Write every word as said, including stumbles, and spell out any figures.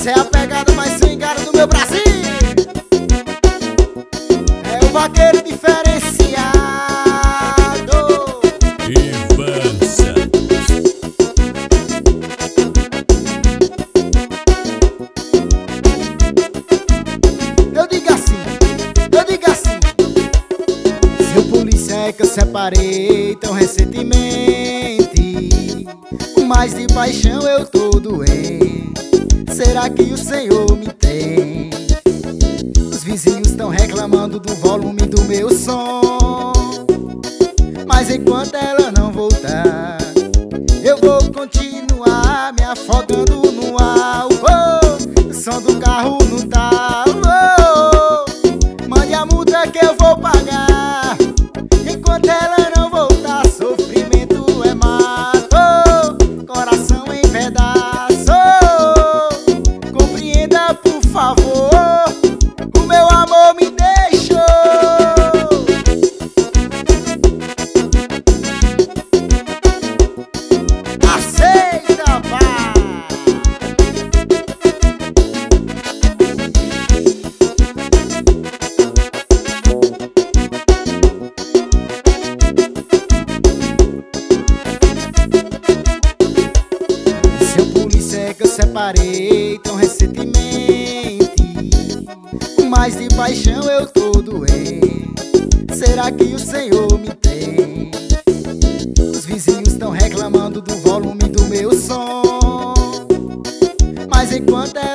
Essa é a pegada mais swingada do meu Brasil. É o vaqueiro diferenciado Ivan Santos. Eu digo assim, eu digo assim: seu polícia é que eu separei tão recentemente, mas de paixão eu tô doente. Será que o Senhor me tem? Os vizinhos estão reclamando do volume do meu som, mas enquanto ela não voltar, eu vou continuar me afogando no álcool. O som do carro não tá. Oh, mande a multa que eu vou pagar. Enquanto ela não voltar, sofrimento é mato, coração em pedaço. Compreenda, por favor, o meu amor me deixou. Aceita, pá. Seu polícia é que eu separei tão recentemente, mas de paixão eu tô doente. Será que o Senhor me tem? Os vizinhos estão reclamando do volume do meu som, mas enquanto ela